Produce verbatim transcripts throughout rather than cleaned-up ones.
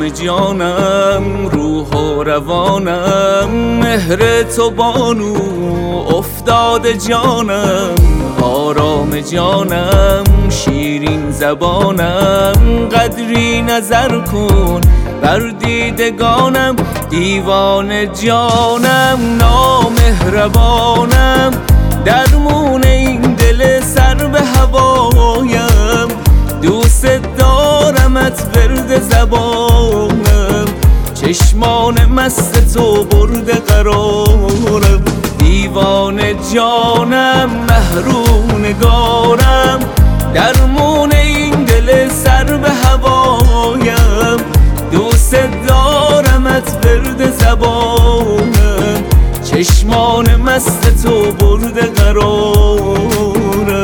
آرام جانم، روح و روانم، مهر تو بانو افتاده جانم، آرام جانم، شیرین زبانم، قدری نظر کن بر دیدگانم، دیوان جانم، نامهربانم، درمون این دل سر به هوایم، دوست دارمت ورد زبانم، چشمان مست تو برده قرارم، دیوان جانم، محروم نگارم، درمون این دل سر به هوایم، دوست دارمت ورد زبانم، چشمان مست تو برده قرارم.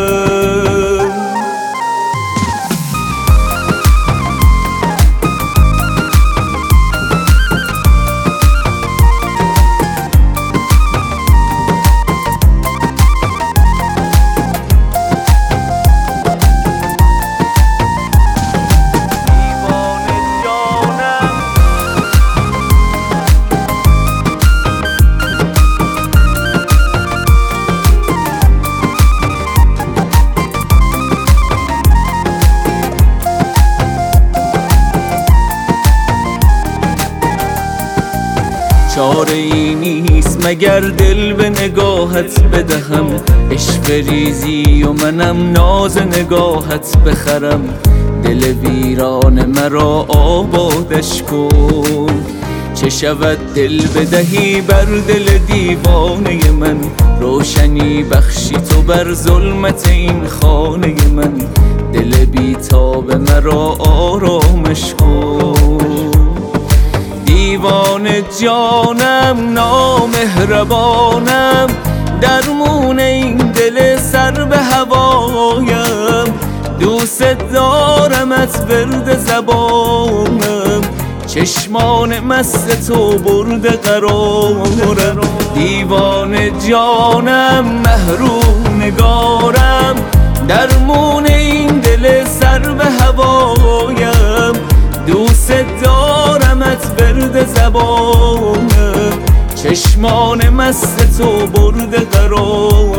چاره ای نیست مگر دل به نگاهت بدهم، عشق ریزی و منم ناز نگاهت بخرم، دل ویران مرا آبادش کن، چه شود دل بدهی بر دل دیوانه من، روشنی بخشی تو بر ظلمت این خانه من، دل بیتاب مرا آرامش کن، دیوان جانم، نامهربانم، درمون این دل سر به هوایم، دوست دارمت ورد زبانم، چشمان مست تو برده قرارم، دیوان جانم، محروم نگارم، درمون این دل سر به هوایم، دوست دارمت ورد زبانم، چشمان مست تو برده قرارم.